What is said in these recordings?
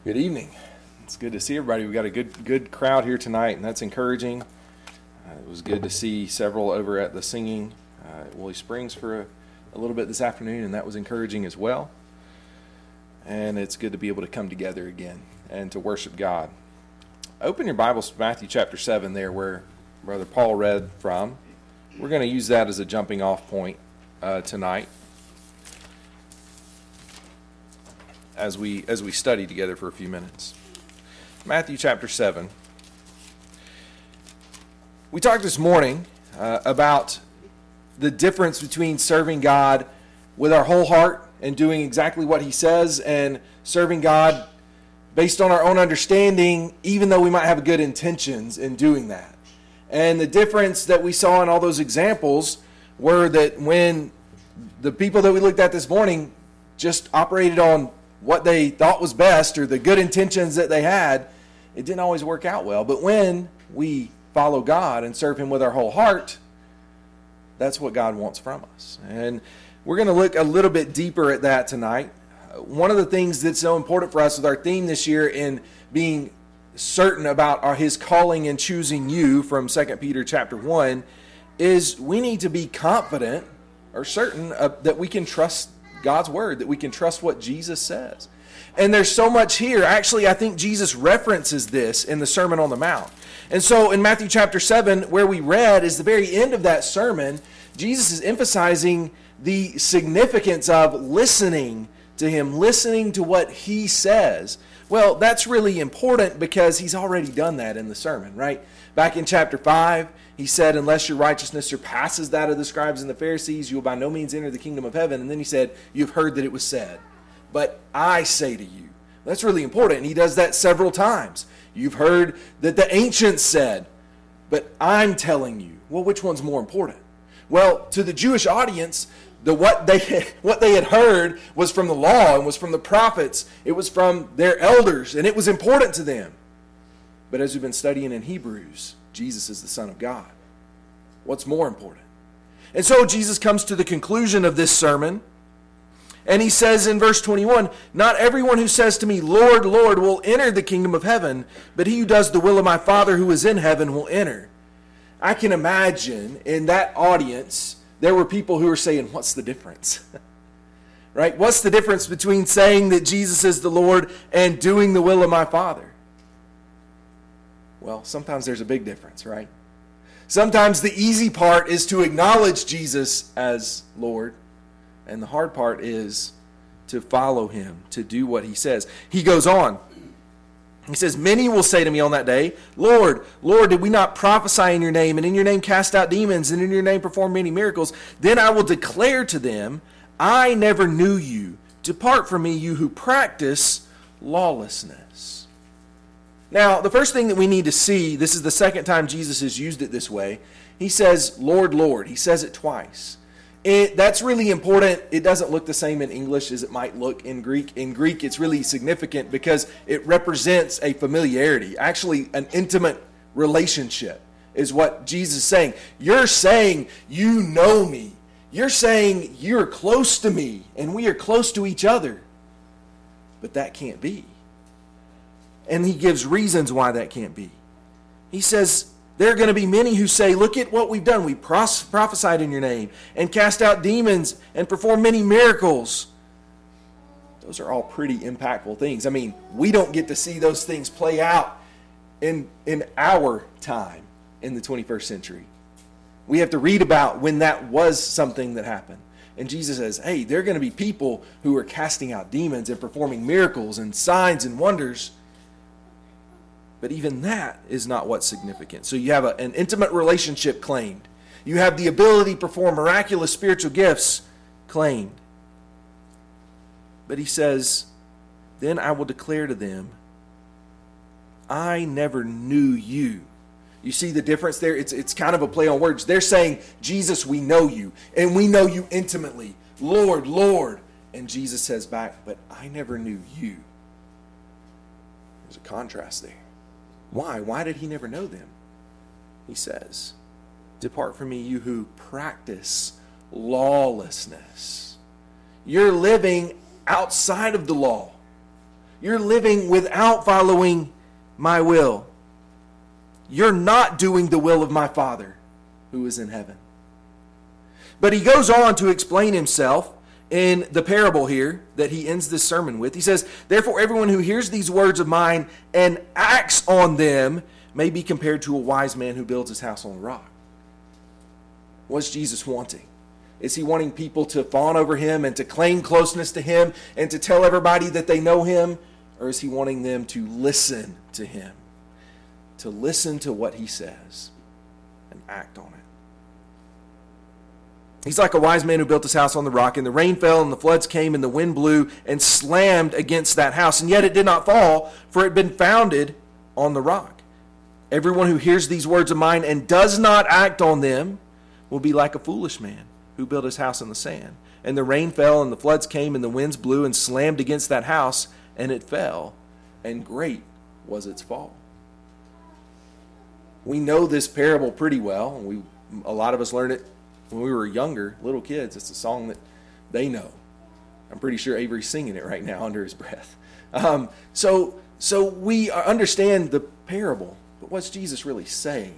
Good evening. It's good to see everybody. We've got a good crowd here tonight, and that's encouraging. It was good to see several over at the singing at Woolly Springs for a little bit this afternoon, and that was encouraging as well. And it's good to be able to come together again and to worship God. Open your Bibles to Matthew chapter 7 there where Brother Paul read from. We're going to use that as a jumping off point tonight as we study together for a few minutes. Matthew chapter 7. We talked this morning about the difference between serving God with our whole heart and doing exactly what He says, and serving God based on our own understanding, even though we might have good intentions in doing that. And the difference that we saw in all those examples were that when the people that we looked at this morning just operated on what they thought was best or the good intentions that they had, it didn't always work out well. But when we follow God and serve Him with our whole heart, that's what God wants from us. And we're going to look a little bit deeper at that tonight. One of the things that's so important for us with our theme this year in being certain about His calling and choosing you from 2 Peter chapter 1 is we need to be confident or certain that we can trust God's word, that we can trust what Jesus says. And there's so much here. Actually, I think Jesus references this in the Sermon on the Mount. And so in Matthew chapter 7, where we read is the very end of that sermon, Jesus is emphasizing the significance of listening to Him, listening to what He says. Well, that's really important because He's already done that in the sermon, right? Back in chapter 5, He said, unless your righteousness surpasses that of the scribes and the Pharisees, you will by no means enter the kingdom of heaven. And then He said, you've heard that it was said, but I say to you. That's really important. And He does that several times. You've heard that the ancients said, but I'm telling you. Well, which one's more important? Well, to the Jewish audience, what they had heard was from the law and was from the prophets. It was from their elders, and it was important to them. But as we've been studying in Hebrews, Jesus is the Son of God. What's more important? And so Jesus comes to the conclusion of this sermon, and He says in verse 21, not everyone who says to me, Lord, Lord, will enter the kingdom of heaven, but he who does the will of my Father who is in heaven will enter. I can imagine in that audience, there were people who were saying, what's the difference? Right? What's the difference between saying that Jesus is the Lord and doing the will of my Father? Well, sometimes there's a big difference, right? Sometimes the easy part is to acknowledge Jesus as Lord, and the hard part is to follow Him, to do what He says. He goes on. He says, many will say to me on that day, Lord, Lord, did we not prophesy in your name, and in your name cast out demons, and in your name perform many miracles? Then I will declare to them, I never knew you. Depart from me, you who practice lawlessness. Now, the first thing that we need to see, this is the second time Jesus has used it this way. He says, Lord, Lord. He says it twice. That's really important. It doesn't look the same in English as it might look in Greek. In Greek, it's really significant because it represents a familiarity, actually an intimate relationship is what Jesus is saying. You're saying you know me. You're saying you're close to me and we are close to each other. But that can't be. And He gives reasons why that can't be. He says, there are going to be many who say, look at what we've done. We prophesied in your name and cast out demons and performed many miracles. Those are all pretty impactful things. I mean, we don't get to see those things play out in our time in the 21st century. We have to read about when that was something that happened. And Jesus says, hey, there are going to be people who are casting out demons and performing miracles and signs and wonders. But even that is not what's significant. So you have an intimate relationship claimed. You have the ability to perform miraculous spiritual gifts claimed. But He says, then I will declare to them, I never knew you. You see the difference there? It's kind of a play on words. They're saying, Jesus, we know you, and we know you intimately. Lord, Lord. And Jesus says back, but I never knew you. There's a contrast there. Why? Why did He never know them? He says, depart from me, you who practice lawlessness. You're living outside of the law. You're living without following my will. You're not doing the will of my Father who is in heaven. But he goes on to explain himself in the parable here that he ends this sermon with. He says, therefore everyone who hears these words of mine and acts on them may be compared to a wise man who builds his house on a rock. What's Jesus wanting? Is he wanting people to fawn over him and to claim closeness to him and to tell everybody that they know him? Or is he wanting them to listen to him? To listen to what he says and act on it. He's like a wise man who built his house on the rock, and the rain fell, and the floods came, and the wind blew and slammed against that house. And yet it did not fall, for it had been founded on the rock. Everyone who hears these words of mine and does not act on them will be like a foolish man who built his house on the sand. And the rain fell, and the floods came, and the winds blew and slammed against that house, and it fell, and great was its fall. We know this parable pretty well. A lot of us learned it when we were younger, little kids. It's a song that they know. I'm pretty sure Avery's singing it right now under his breath. So we understand the parable, but what's Jesus really saying?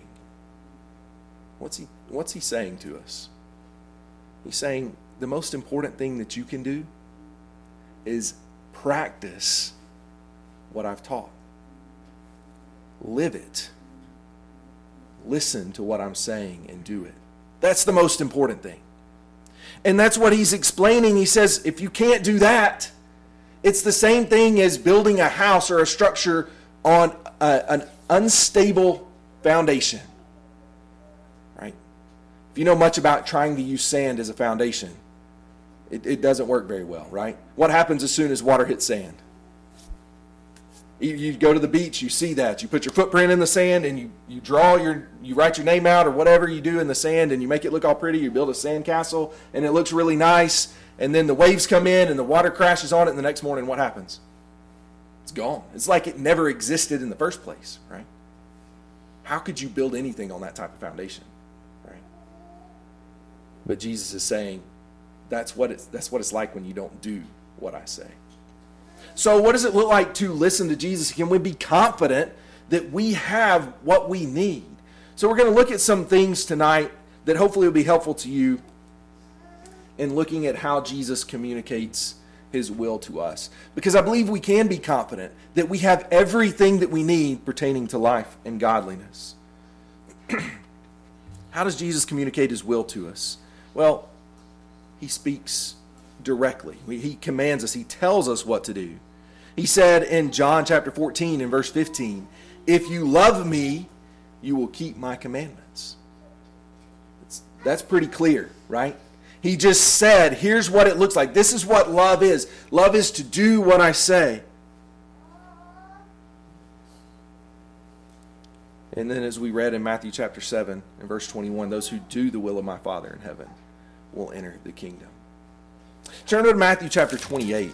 What's he saying to us? He's saying the most important thing that you can do is practice what I've taught. Live it. Listen to what I'm saying and do it. That's the most important thing. And that's what he's explaining. He says, if you can't do that, it's the same thing as building a house or a structure on an unstable foundation. Right? If you know much about trying to use sand as a foundation, it doesn't work very well, right? What happens as soon as water hits sand? You go to the beach, you see that. You put your footprint in the sand and you write your name out or whatever you do in the sand and you make it look all pretty. You build a sand castle and it looks really nice. And then the waves come in and the water crashes on it, and the next morning what happens? It's gone. It's like it never existed in the first place, right? How could you build anything on that type of foundation, right? But Jesus is saying that's what it's like when you don't do what I say. So what does it look like to listen to Jesus? Can we be confident that we have what we need? So we're going to look at some things tonight that hopefully will be helpful to you in looking at how Jesus communicates his will to us. Because I believe we can be confident that we have everything that we need pertaining to life and godliness. How does Jesus communicate his will to us? Well, he speaks directly. He commands us. He tells us what to do. He said in John chapter 14 and verse 15, if you love me, you will keep my commandments. That's pretty clear, right? He just said, here's what it looks like. This is what love is. Love is to do what I say. And then as we read in Matthew chapter 7 and verse 21, those who do the will of my Father in heaven will enter the kingdom. Turn to Matthew chapter 28.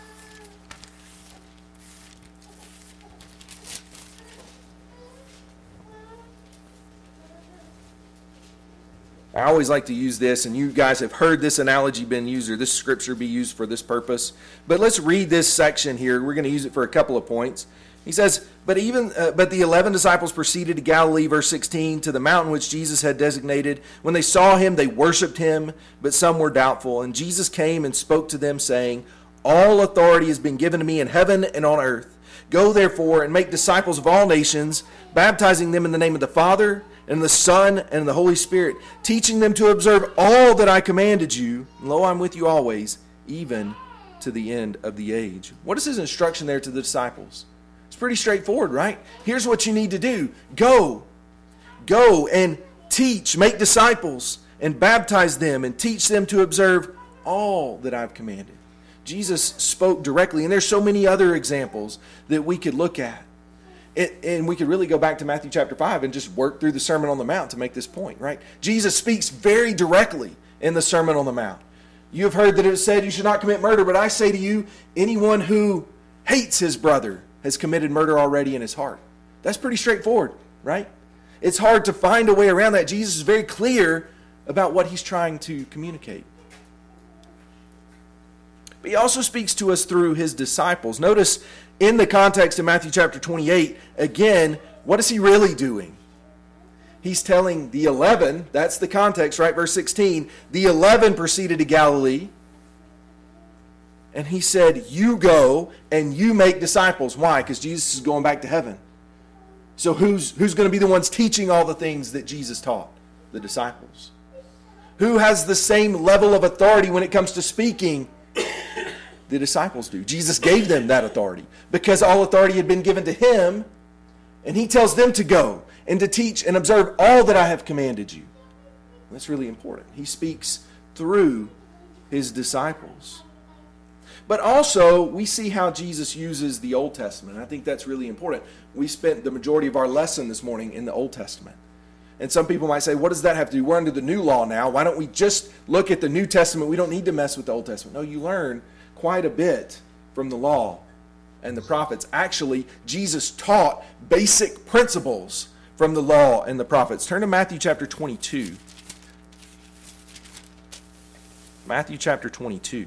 I always like to use this, and you guys have heard this analogy been used, or this scripture be used for this purpose. But let's read this section here. We're going to use it for a couple of points. He says, but the 11 disciples proceeded to Galilee, verse 16, to the mountain which Jesus had designated. When they saw him, they worshipped him, but some were doubtful. And Jesus came and spoke to them, saying, all authority has been given to me in heaven and on earth. Go therefore and make disciples of all nations, baptizing them in the name of the Father, and the Son, and the Holy Spirit, teaching them to observe all that I commanded you. And lo, I'm with you always, even to the end of the age. What is his instruction there to the disciples? It's pretty straightforward, right? Here's what you need to do. Go and teach, make disciples, and baptize them, and teach them to observe all that I've commanded. Jesus spoke directly, and there's so many other examples that we could look at. And we could really go back to Matthew chapter 5 and just work through the Sermon on the Mount to make this point, right? Jesus speaks very directly in the Sermon on the Mount. You have heard that it is said, you should not commit murder, but I say to you, anyone who hates his brother has committed murder already in his heart. That's pretty straightforward, right? It's hard to find a way around that. Jesus is very clear about what he's trying to communicate. But he also speaks to us through his disciples. Notice in the context of Matthew chapter 28, again, what is he really doing? He's telling the 11, that's the context, right? Verse 16, the 11 proceeded to Galilee. And he said, you go and you make disciples. Why? Because Jesus is going back to heaven. So who's going to be the ones teaching all the things that Jesus taught? The disciples. Who has the same level of authority when it comes to speaking? The disciples do. Jesus gave them that authority because all authority had been given to him, and he tells them to go and to teach and observe all that I have commanded you. That's really important. He speaks through his disciples. But also, we see how Jesus uses the Old Testament. I think that's really important. We spent the majority of our lesson this morning in the Old Testament. And some people might say, what does that have to do? We're under the new law now. Why don't we just look at the New Testament? We don't need to mess with the Old Testament. No, you learn quite a bit from the law and the prophets. Actually, Jesus taught basic principles from the law and the prophets. Turn to Matthew chapter 22. Matthew chapter 22.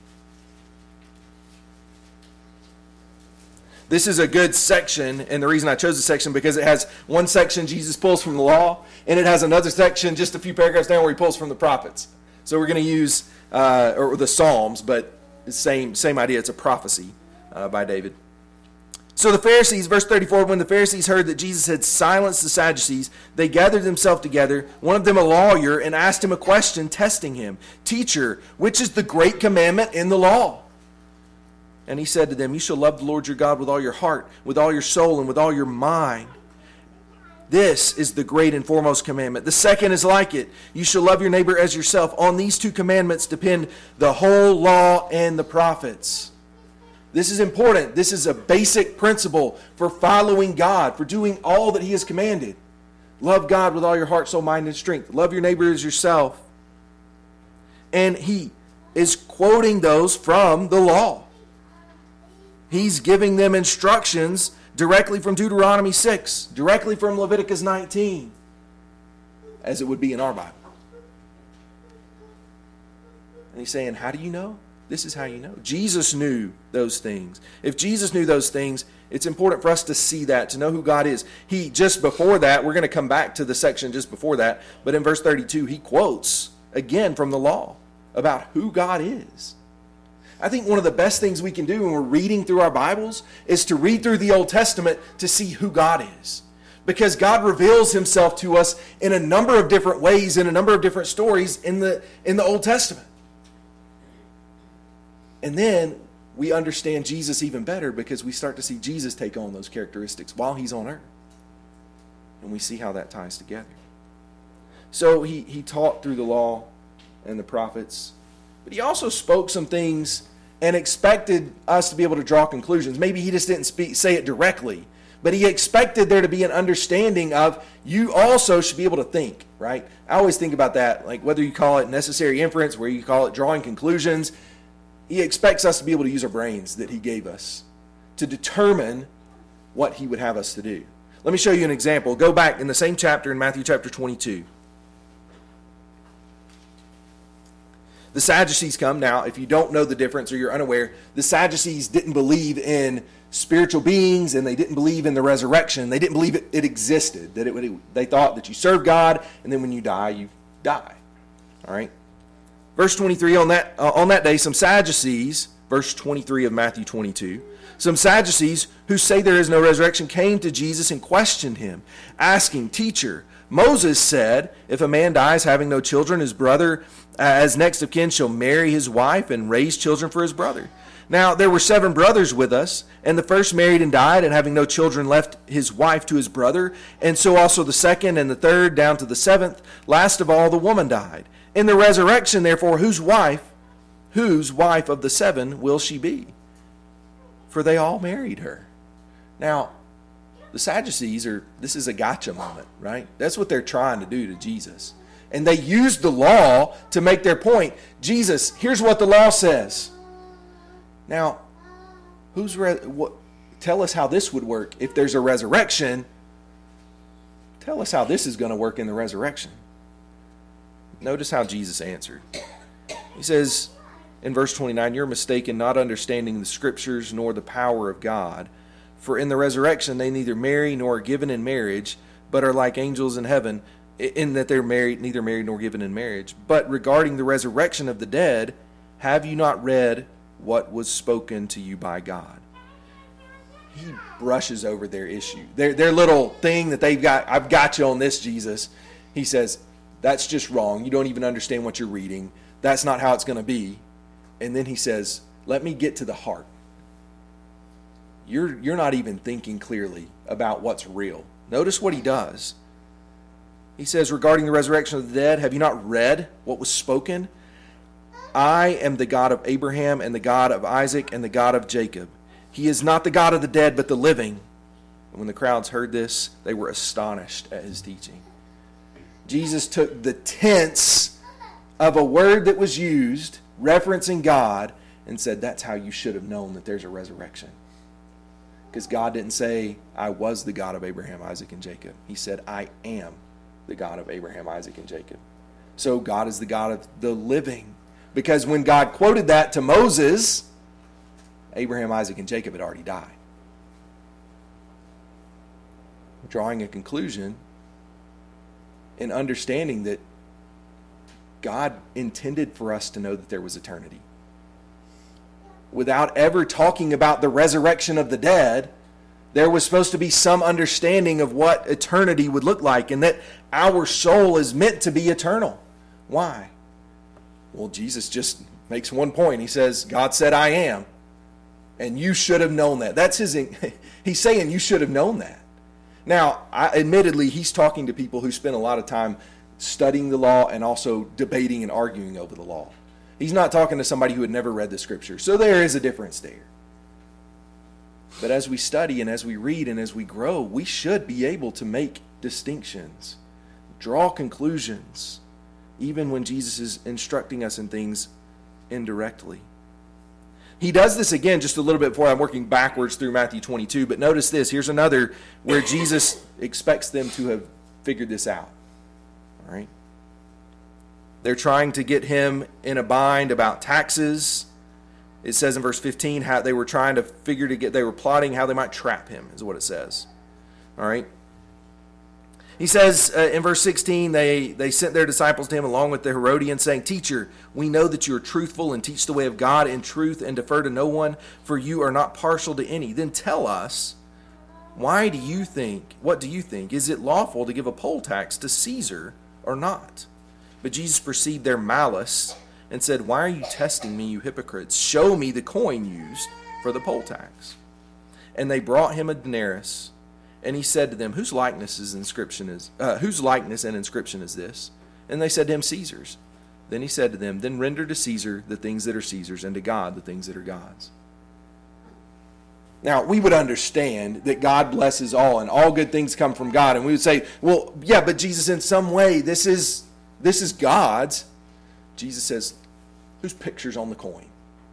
This is a good section, and the reason I chose this section because it has one section Jesus pulls from the law, and it has another section just a few paragraphs down where he pulls from the prophets. So we're going to use or the Psalms, but the same idea. It's a prophecy by David. So the Pharisees, verse 34, when the Pharisees heard that Jesus had silenced the Sadducees, they gathered themselves together, one of them a lawyer, and asked him a question, testing him. Teacher, which is the great commandment in the law? And he said to them, you shall love the Lord your God with all your heart, with all your soul, and with all your mind. This is the great and foremost commandment. The second is like it. You shall love your neighbor as yourself. On these two commandments depend the whole law and the prophets. This is important. This is a basic principle for following God, for doing all that he has commanded. Love God with all your heart, soul, mind, and strength. Love your neighbor as yourself. And he is quoting those from the law. He's giving them instructions directly from Deuteronomy 6, directly from Leviticus 19, as it would be in our Bible. And he's saying, how do you know? This is how you know. Jesus knew those things. If Jesus knew those things, it's important for us to see that, to know who God is. He, just before that, we're going to come back to the section just before that, but in verse 32, he quotes again from the law about who God is. I think one of the best things we can do when we're reading through our Bibles is to read through the Old Testament to see who God is. Because God reveals himself to us in a number of different ways, in a number of different stories in the Old Testament. And then we understand Jesus even better because we start to see Jesus take on those characteristics while he's on earth. And we see how that ties together. So he taught through the law and the prophets, but he also spoke some things and expected us to be able to draw conclusions. Maybe he just didn't say it directly, but he expected there to be an understanding of you also should be able to think, right? I always think about that, like whether you call it necessary inference, where you call it drawing conclusions. He expects us to be able to use our brains that he gave us to determine what he would have us to do. Let me show you an example. Go back in the same chapter in Matthew chapter 22. The Sadducees come. Now, if you don't know the difference or you're unaware, the Sadducees didn't believe in spiritual beings and they didn't believe in the resurrection. They didn't believe it existed. They thought that you serve God and then when you die, you die. All right? Verse 23, on that day, some Sadducees, verse 23 of Matthew 22, some Sadducees who say there is no resurrection came to Jesus and questioned him, asking, Teacher, Moses said, if a man dies having no children, his brother as next of kin shall marry his wife and raise children for his brother. Now there were 7 brothers with us, and the first married and died, and having no children left his wife to his brother, and so also the second and the third down to the 7th. Last of all the woman died. In the resurrection, therefore, whose wife of the 7 will she be? For they all married her. Now, the Sadducees this is a gotcha moment, right? That's what they're trying to do to Jesus. And they used the law to make their point. Jesus, here's what the law says. Now, tell us how this would work. If there's a resurrection, tell us how this is going to work in the resurrection. Notice how Jesus answered. He says, in verse 29, you're mistaken, not understanding the Scriptures nor the power of God. For in the resurrection they neither marry nor are given in marriage, but are like angels in heaven, in that they're married, neither married nor given in marriage. But regarding the resurrection of the dead, have you not read what was spoken to you by God? He brushes over their issue. Their little thing that they've got, I've got you on this, Jesus. He says, that's just wrong. You don't even understand what you're reading. That's not how it's going to be. And then he says, let me get to the heart. You're not even thinking clearly about what's real. Notice what he does. He says, regarding the resurrection of the dead, have you not read what was spoken? I am the God of Abraham and the God of Isaac and the God of Jacob. He is not the God of the dead, but the living. And when the crowds heard this, they were astonished at his teaching. Jesus took the tense of a word that was used, referencing God, and said, that's how you should have known that there's a resurrection. Because God didn't say, I was the God of Abraham, Isaac, and Jacob. He said, I am the God of Abraham, Isaac, and Jacob. So God is the God of the living. Because when God quoted that to Moses, Abraham, Isaac, and Jacob had already died. Drawing a conclusion and understanding that God intended for us to know that there was eternity. Without ever talking about the resurrection of the dead, there was supposed to be some understanding of what eternity would look like, and that our soul is meant to be eternal. Why? Well, Jesus just makes one point. He says, God said, I am. And you should have known that. That's he's saying you should have known that. Now, admittedly, he's talking to people who spend a lot of time studying the law and also debating and arguing over the law. He's not talking to somebody who had never read the Scripture. So there is a difference there. But as we study and as we read and as we grow, we should be able to make distinctions, draw conclusions, even when Jesus is instructing us in things indirectly. He does this again just a little bit before. I'm working backwards through Matthew 22, but notice this. Here's another where Jesus expects them to have figured this out. All right? They're trying to get him in a bind about taxes. It says in verse 15 how they were trying to they were plotting how they might trap him, is what it says. All right? He says in verse 16, they sent their disciples to him along with the Herodians, saying, Teacher, we know that you are truthful and teach the way of God in truth and defer to no one, for you are not partial to any. Then tell us, what do you think? Is it lawful to give a poll tax to Caesar or not? But Jesus perceived their malice and said, Why are you testing me, you hypocrites? Show me the coin used for the poll tax. And they brought him a denarius. And he said to them, whose likeness and inscription is this? And they said to him, Caesar's. Then he said to them, Then render to Caesar the things that are Caesar's, and to God the things that are God's. Now, we would understand that God blesses all, and all good things come from God. And we would say, well, yeah, but Jesus, in some way, this is God's. Jesus says, whose picture's on the coin?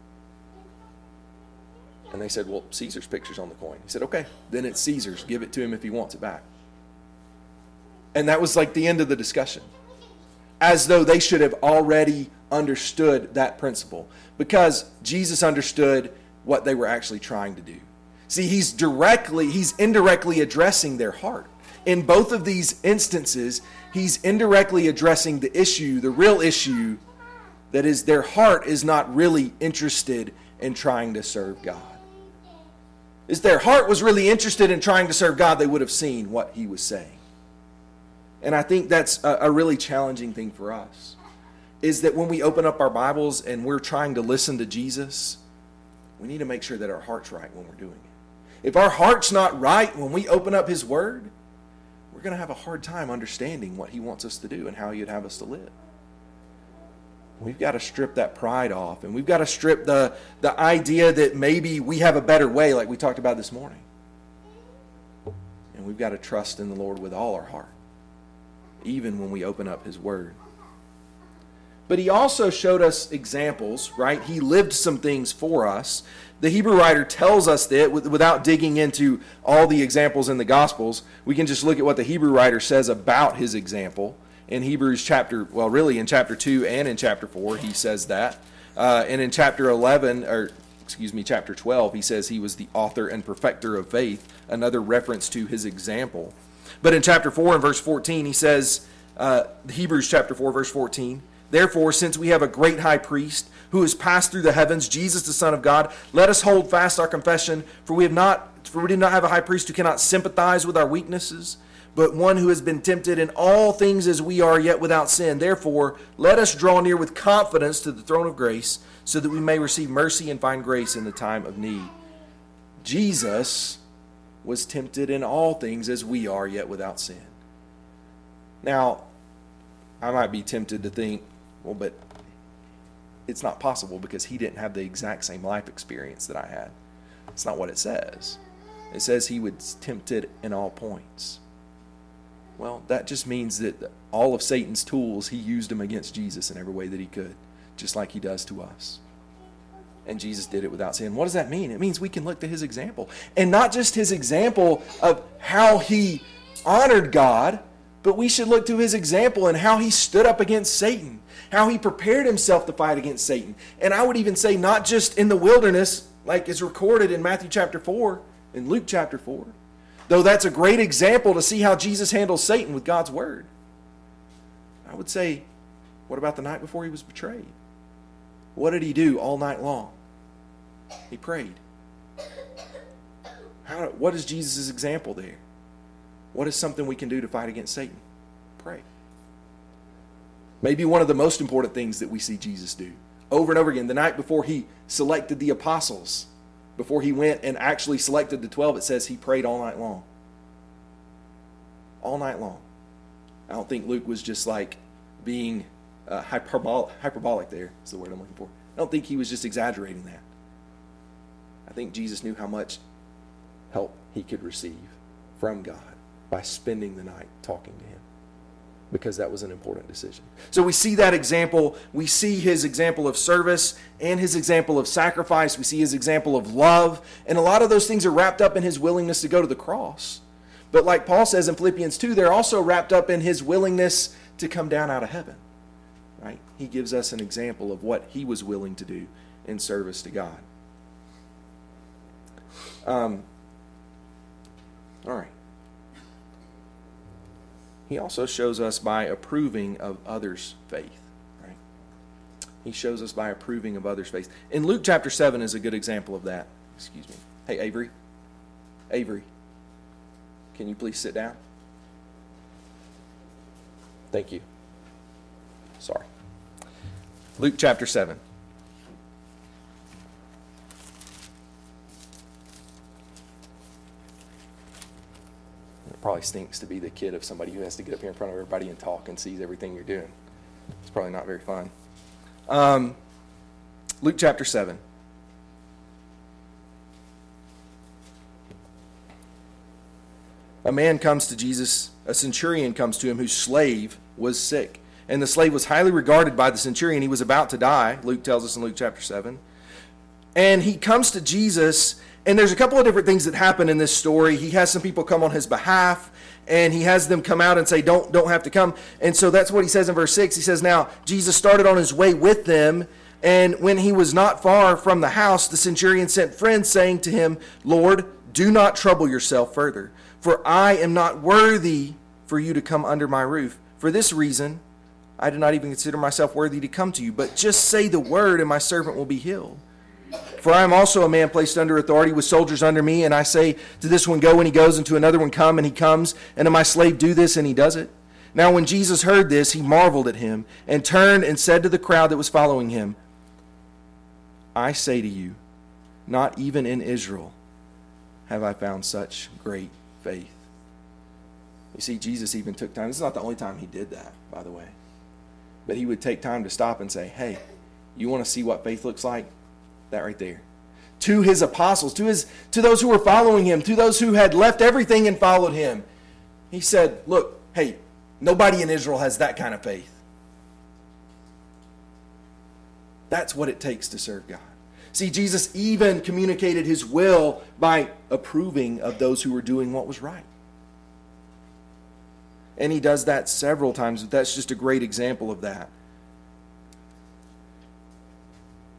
And they said, well, Caesar's picture's on the coin. He said, okay, then it's Caesar's. Give it to him if he wants it back. And that was like the end of the discussion. As though they should have already understood that principle. Because Jesus understood what they were actually trying to do. See, he's indirectly addressing their heart. In both of these instances, he's indirectly addressing the issue, the real issue, that is their heart is not really interested in trying to serve God. If their heart was really interested in trying to serve God, they would have seen what he was saying. And I think that's a really challenging thing for us, is that when we open up our Bibles and we're trying to listen to Jesus, we need to make sure that our heart's right when we're doing it. If our heart's not right when we open up his word, we're going to have a hard time understanding what he wants us to do and how he'd have us to live. We've got to strip that pride off, and we've got to strip the idea that maybe we have a better way, like we talked about this morning. And we've got to trust in the Lord with all our heart, even when we open up his word. But he also showed us examples, right? He lived some things for us. The Hebrew writer tells us that without digging into all the examples in the Gospels. We can just look at what the Hebrew writer says about his example. In Hebrews in chapter 2 and in chapter 4, he says that. And in chapter 12, he says he was the author and perfecter of faith, another reference to his example. But in chapter 4 and verse 14, he says, Hebrews chapter 4, verse 14, therefore, since we have a great high priest who has passed through the heavens, Jesus the Son of God, let us hold fast our confession, for we did not have a high priest who cannot sympathize with our weaknesses, but one who has been tempted in all things as we are, yet without sin. Therefore, let us draw near with confidence to the throne of grace, so that we may receive mercy and find grace in the time of need. Jesus was tempted in all things as we are, yet without sin. Now, I might be tempted to think, well, but it's not possible because he didn't have the exact same life experience that I had. It's not what it says. It says he was tempted in all points. Well, that just means that all of Satan's tools, he used them against Jesus in every way that he could, just like he does to us. And Jesus did it without sin. What does that mean? It means we can look to his example. And not just his example of how he honored God, but we should look to his example and how he stood up against Satan, how he prepared himself to fight against Satan. And I would even say not just in the wilderness, like is recorded in Matthew chapter 4 and Luke chapter 4, though that's a great example to see how Jesus handles Satan with God's word. I would say, what about the night before he was betrayed? What did he do all night long? He prayed. What is Jesus' example there? What is something we can do to fight against Satan? Pray. Maybe one of the most important things that we see Jesus do over and over again, the night before he selected the apostles, before he went and actually selected the 12, it says he prayed all night long. All night long. I don't think Luke was just like being hyperbolic there is the word I'm looking for. I don't think he was just exaggerating that. I think Jesus knew how much help he could receive from God by spending the night talking to him, because that was an important decision. So we see that example. We see his example of service and his example of sacrifice. We see his example of love. And a lot of those things are wrapped up in his willingness to go to the cross. But like Paul says in Philippians 2, they're also wrapped up in his willingness to come down out of heaven. Right? He gives us an example of what he was willing to do in service to God. All right. He also shows us by approving of others' faith. Right? He shows us by approving of others' faith. In Luke chapter 7 is a good example of that. Excuse me. Hey, Avery. Avery. Can you please sit down? Thank you. Sorry. Luke chapter 7. It probably stinks to be the kid of somebody who has to get up here in front of everybody and talk and sees everything you're doing. It's probably not very fun. Luke chapter 7. A man comes to Jesus, a centurion comes to him whose slave was sick. And the slave was highly regarded by the centurion. He was about to die, Luke tells us in Luke chapter 7. And he comes to Jesus, and there's a couple of different things that happen in this story. He has some people come on his behalf, and he has them come out and say, don't have to come. And so that's what he says in verse 6. He says, now, Jesus started on his way with them, and when he was not far from the house, the centurion sent friends, saying to him, Lord, do not trouble yourself further, for I am not worthy for you to come under my roof. For this reason, I do not even consider myself worthy to come to you, but just say the word, and my servant will be healed. For I am also a man placed under authority with soldiers under me, and I say to this one, go, and he goes, and to another one, come, and he comes, and to my slave, do this, and he does it. Now when Jesus heard this, he marveled at him, and turned and said to the crowd that was following him, I say to you, not even in Israel have I found such great faith. You see, Jesus even took time. This is not the only time he did that, by the way. But he would take time to stop and say, hey, you want to see what faith looks like? That right there. To his apostles, to those who were following him, to those who had left everything and followed him. He said, look, hey, nobody in Israel has that kind of faith. That's what it takes to serve God. See, Jesus even communicated his will by approving of those who were doing what was right. And he does that several times. That's just a great example of that.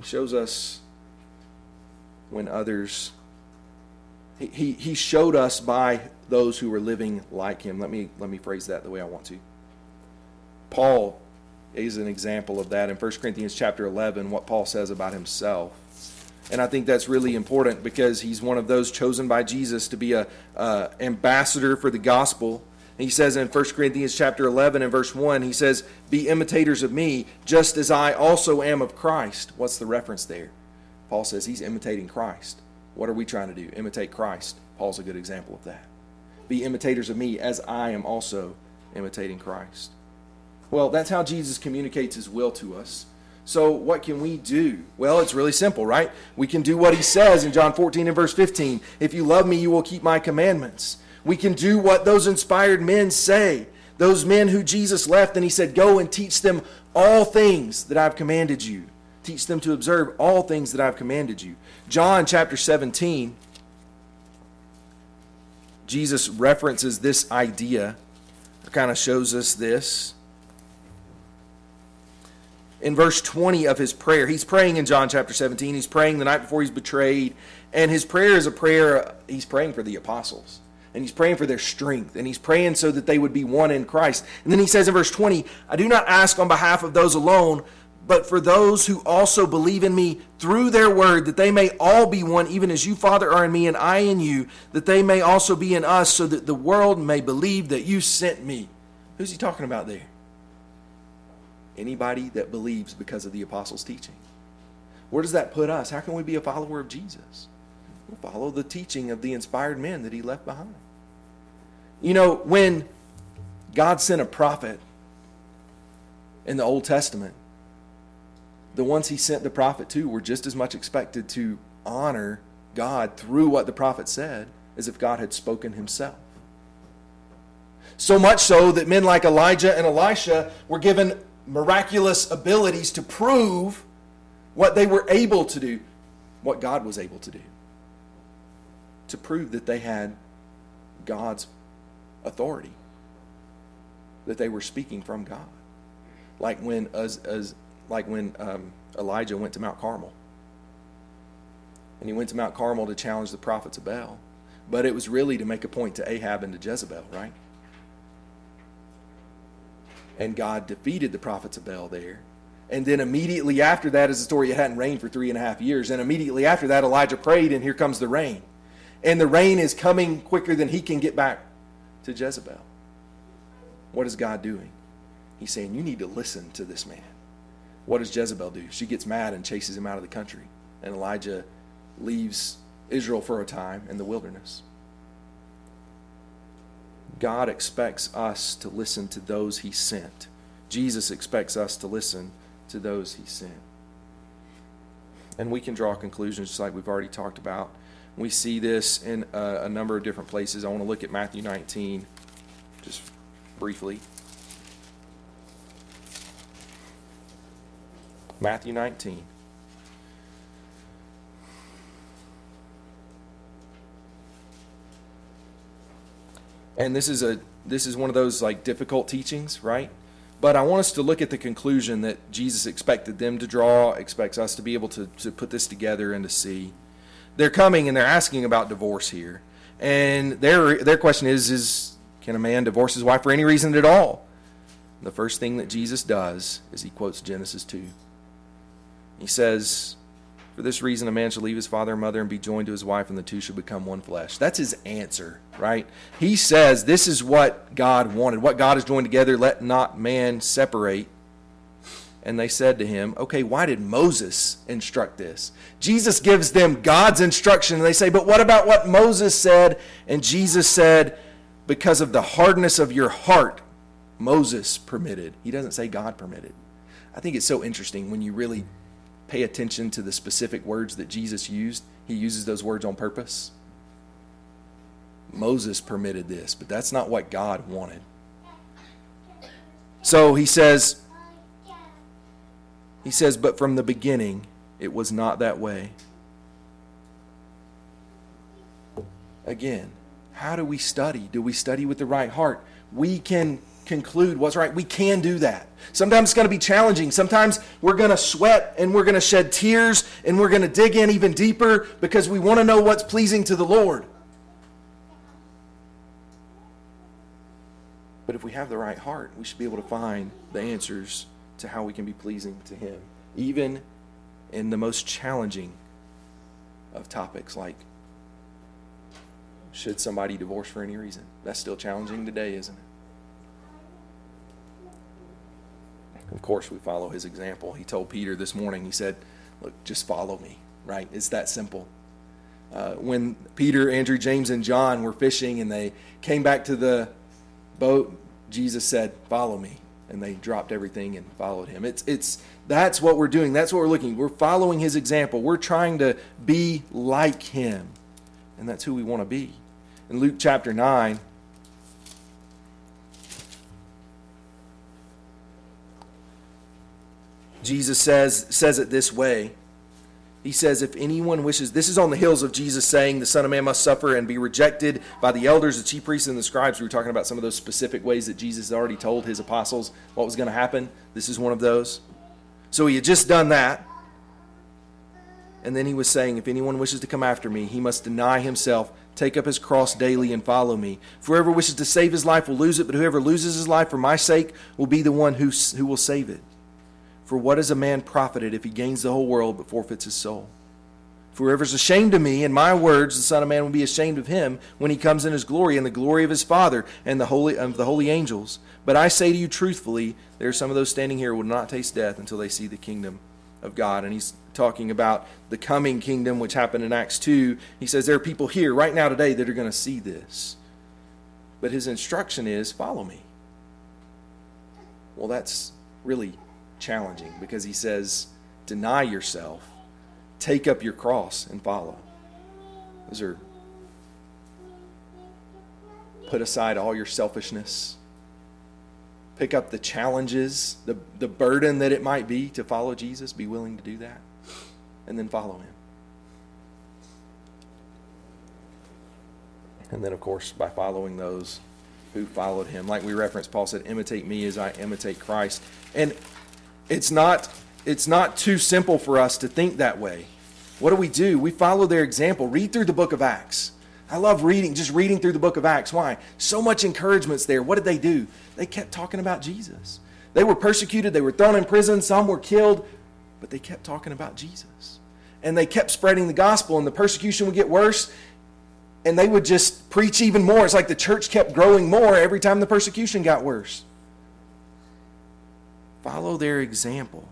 He shows us when others, he showed us by those who were living like him. Let me phrase that the way I want to. Paul is an example of that in 1 Corinthians chapter 11, what Paul says about himself. And I think that's really important because he's one of those chosen by Jesus to be a ambassador for the gospel. And he says in 1 Corinthians chapter 11 and verse 1, he says, "Be imitators of me, just as I also am of Christ." What's the reference there? Paul says he's imitating Christ. What are we trying to do? Imitate Christ. Paul's a good example of that. Be imitators of me as I am also imitating Christ. Well, that's how Jesus communicates his will to us. So what can we do? Well, it's really simple, right? We can do what he says in John 14 and verse 15. "If you love me, you will keep my commandments." We can do what those inspired men say. Those men who Jesus left and he said, "Go and teach them all things that I've commanded you." Teach them to observe all things that I've commanded you. John chapter 17, Jesus references this idea. It kind of shows us this. In verse 20 of his prayer, he's praying in John chapter 17. He's praying the night before he's betrayed. And his prayer is a prayer, he's praying for the apostles. And he's praying for their strength. And he's praying so that they would be one in Christ. And then he says in verse 20, "I do not ask on behalf of those alone, but for those who also believe in me through their word, that they may all be one, even as you, Father, are in me and I in you, that they may also be in us, so that the world may believe that you sent me." Who's he talking about there? Anybody that believes because of the apostles' teaching. Where does that put us? How can we be a follower of Jesus? We'll follow the teaching of the inspired men that he left behind. You know, when God sent a prophet in the Old Testament, the ones he sent the prophet to were just as much expected to honor God through what the prophet said as if God had spoken himself. So much so that men like Elijah and Elisha were given miraculous abilities to prove what they were able to do, what God was able to do. To prove that they had God's authority, that they were speaking from God. Like when Elijah went to Mount Carmel. And he went to Mount Carmel to challenge the prophets of Baal. But it was really to make a point to Ahab and to Jezebel, right? And God defeated the prophets of Baal there. And then immediately after that is the story. It hadn't rained for 3.5 years. And immediately after that, Elijah prayed, and here comes the rain. And the rain is coming quicker than he can get back to Jezebel. What is God doing? He's saying, you need to listen to this man. What does Jezebel do? She gets mad and chases him out of the country. And Elijah leaves Israel for a time in the wilderness. God expects us to listen to those he sent. Jesus expects us to listen to those he sent. And we can draw conclusions just like we've already talked about. We see this in a number of different places. I want to look at Matthew 19 just briefly. Matthew 19. And this is one of those like difficult teachings, right? But I want us to look at the conclusion that Jesus expected them to draw, expects us to be able to put this together and to see. They're coming and they're asking about divorce here. And their question is can a man divorce his wife for any reason at all? The first thing that Jesus does is he quotes Genesis 2. He says, "For this reason a man shall leave his father and mother and be joined to his wife, and the two shall become one flesh." That's his answer, right? He says this is what God wanted. What God has joined together, let not man separate. And they said to him, okay, why did Moses instruct this? Jesus gives them God's instruction, and they say, but what about what Moses said? And Jesus said, because of the hardness of your heart, Moses permitted. He doesn't say God permitted. I think it's so interesting when you really pay attention to the specific words that Jesus used. He uses those words on purpose. Moses permitted this, but that's not what God wanted. So he says, but from the beginning, it was not that way. Again, how do we study? Do we study with the right heart? We can conclude what's right. We can do that. Sometimes it's going to be challenging. Sometimes we're going to sweat and we're going to shed tears and we're going to dig in even deeper because we want to know what's pleasing to the Lord. But if we have the right heart, we should be able to find the answers to how we can be pleasing to Him, even in the most challenging of topics like, should somebody divorce for any reason? That's still challenging today, isn't it? Of course, we follow His example. He told Peter this morning, He said, look, just follow me, right? It's that simple. When Peter, Andrew, James, and John were fishing and they came back to the boat, Jesus said, follow me. And they dropped everything and followed Him. That's what we're doing. That's what we're looking. We're following His example. We're trying to be like Him. And that's who we want to be. In Luke chapter 9, Jesus says it this way. He says, if anyone wishes, this is on the heels of Jesus saying the Son of Man must suffer and be rejected by the elders, the chief priests, and the scribes. We were talking about some of those specific ways that Jesus had already told His apostles what was going to happen. This is one of those. So He had just done that. And then He was saying, if anyone wishes to come after me, he must deny himself, take up his cross daily, and follow me. For whoever wishes to save his life will lose it, but whoever loses his life for my sake will be the one who will save it. For what is a man profited if he gains the whole world but forfeits his soul? For whoever is ashamed of me and my words, the Son of Man will be ashamed of him when He comes in His glory and the glory of His Father and the holy angels. But I say to you truthfully, there are some of those standing here who will not taste death until they see the kingdom of God. And He's talking about the coming kingdom, which happened in Acts 2. He says there are people here right now today that are going to see this. But His instruction is, follow me. Well, that's really challenging because He says, deny yourself, take up your cross, and follow. Those are, put aside all your selfishness, pick up the challenges, the burden that it might be to follow Jesus, be willing to do that, and then follow Him. And then, of course, by following those who followed Him, like we referenced, Paul said, imitate me as I imitate Christ. And it's not too simple for us to think that way. What do? We follow their example. Read through the book of Acts. I love reading through the book of Acts. Why? So much encouragement's there. What did they do? They kept talking about Jesus. They were persecuted. They were thrown in prison. Some were killed. But they kept talking about Jesus. And they kept spreading the gospel, and the persecution would get worse. And they would just preach even more. It's like the church kept growing more every time the persecution got worse. Follow their example.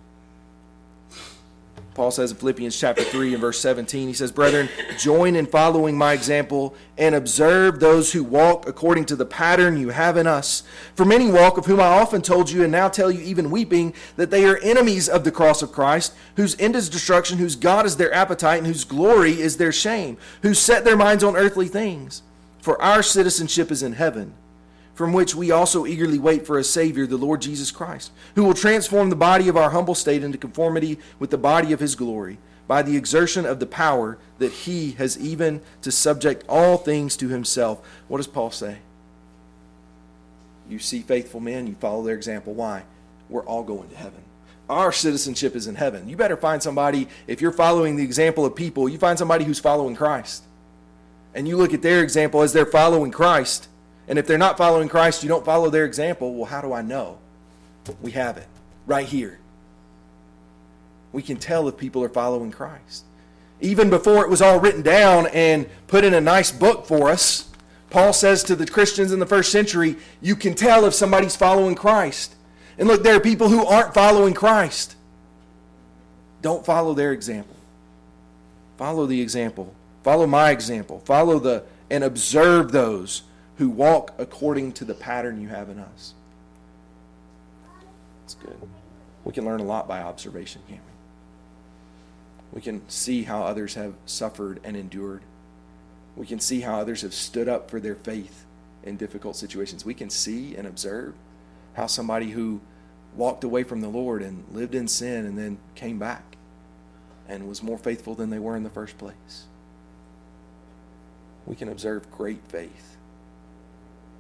Paul says in Philippians chapter 3 and verse 17, he says, brethren, join in following my example and observe those who walk according to the pattern you have in us. For many walk, of whom I often told you and now tell you even weeping, that they are enemies of the cross of Christ, whose end is destruction, whose God is their appetite, and whose glory is their shame, who set their minds on earthly things. For our citizenship is in heaven, from which we also eagerly wait for a Savior, the Lord Jesus Christ, who will transform the body of our humble state into conformity with the body of His glory, by the exertion of the power that He has even to subject all things to Himself. What does Paul say? You see faithful men, you follow their example. Why? We're all going to heaven. Our citizenship is in heaven. You better find somebody, if you're following the example of people, you find somebody who's following Christ. And you look at their example as they're following Christ. And if they're not following Christ, you don't follow their example. Well, how do I know? We have it right here. We can tell if people are following Christ. Even before it was all written down and put in a nice book for us, Paul says to the Christians in the first century, you can tell if somebody's following Christ. And look, there are people who aren't following Christ. Don't follow their example. Follow the example. Follow my example. Follow and observe those who walk according to the pattern you have in us. That's good. We can learn a lot by observation, can't we? We can see how others have suffered and endured. We can see how others have stood up for their faith in difficult situations. We can see and observe how somebody who walked away from the Lord and lived in sin and then came back and was more faithful than they were in the first place. We can observe great faith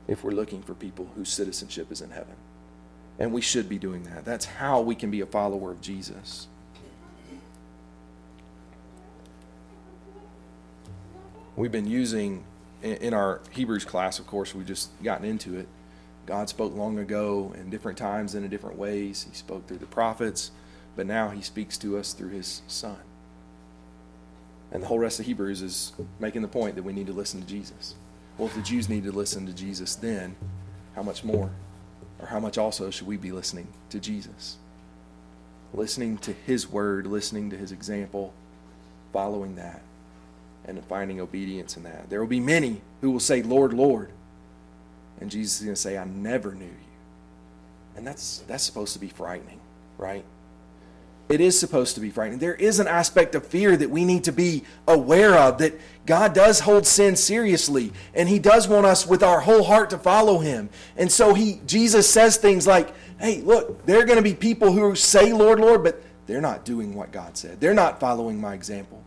if we're looking for people whose citizenship is in heaven. And we should be doing that. That's how we can be a follower of Jesus. We've been using, in our Hebrews class, of course, we've just gotten into it. God spoke long ago in different times and in different ways. He spoke through the prophets, but now he speaks to us through his Son. And the whole rest of Hebrews is making the point that we need to listen to Jesus. Well, if the Jews need to listen to Jesus then, how much more? Or how much also should we be listening to Jesus? Listening to his word, listening to his example, following that, and finding obedience in that. There will be many who will say, Lord, Lord. And Jesus is going to say, I never knew you. And that's supposed to be frightening, right? It is supposed to be frightening. There is an aspect of fear that we need to be aware of, that God does hold sin seriously, and he does want us with our whole heart to follow him. And so Jesus says things like, hey, look, there are going to be people who say, Lord, Lord, but they're not doing what God said. They're not following my example.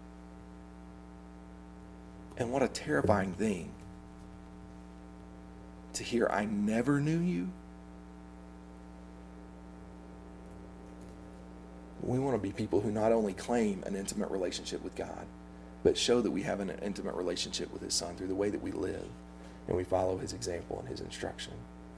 And what a terrifying thing to hear, I never knew you. We want to be people who not only claim an intimate relationship with God, but show that we have an intimate relationship with his Son through the way that we live and we follow his example and his instruction.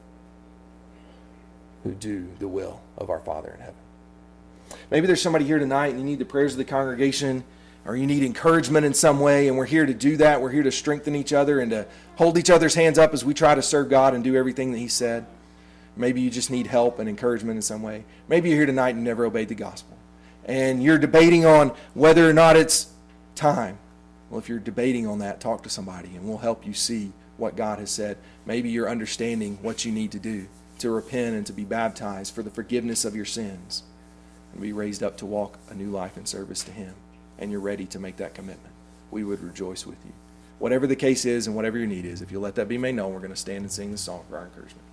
Who do the will of our Father in heaven. Maybe there's somebody here tonight and you need the prayers of the congregation, or you need encouragement in some way, and we're here to do that. We're here to strengthen each other and to hold each other's hands up as we try to serve God and do everything that he said. Maybe you just need help and encouragement in some way. Maybe you're here tonight and never obeyed the gospel, and you're debating on whether or not it's time. Well, if you're debating on that, talk to somebody, and we'll help you see what God has said. Maybe you're understanding what you need to do to repent and to be baptized for the forgiveness of your sins and be raised up to walk a new life in service to him, and you're ready to make that commitment. We would rejoice with you. Whatever the case is and whatever your need is, if you'll let that be made known, we're going to stand and sing this song for our encouragement.